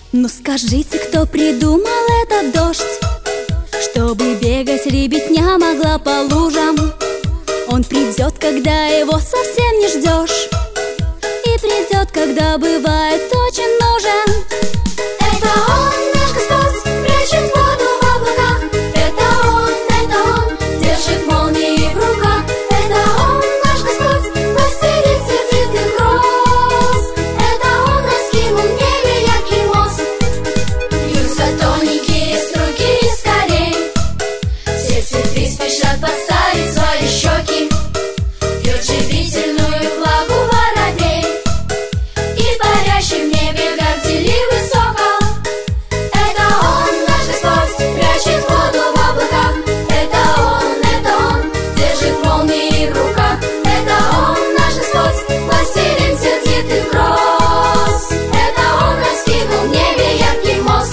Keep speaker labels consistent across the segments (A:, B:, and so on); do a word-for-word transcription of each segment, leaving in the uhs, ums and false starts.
A: Ну скажите, кто придумал этот дождь, чтобы бегать ребятня могла по лужам? Он придет, когда его совсем не ждешь, и придет, когда бывает очень нужен.
B: Это Он, наш Господь, прячет воду в облаках. Это Он, это Он, держит молнии в руках. Это Он, наш Господь, властелин сердитых роз. Это Он раскинул в небе яркий мост. Льются тоненькие струйки скорей, все цветы спешат подставить свои щеки. Пьет живительную влагу воробей, и парящий в небе горделивый сокол. Это Он, наш Господь, прячет воду в облаках. Это Он, это Он, держит молнии в руках. Это Он, наш Господь, властелин сердитых роз. Это Он раскинул в небе яркий мост.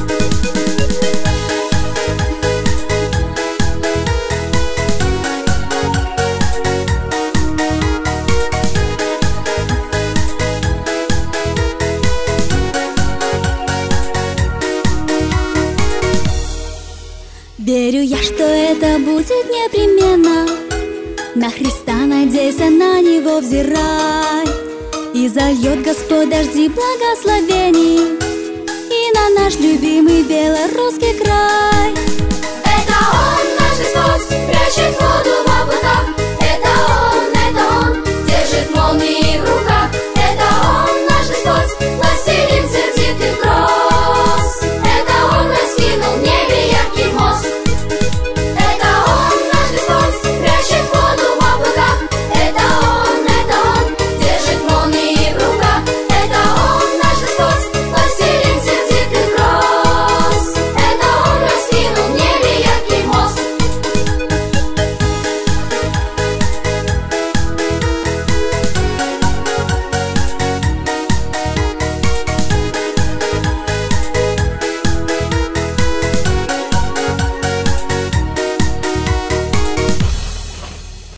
A: Верю я, что это будет непременно. На Христа надейся, на Него взирай, и зальет Господь дожди благословений и на наш любимый белорусский край.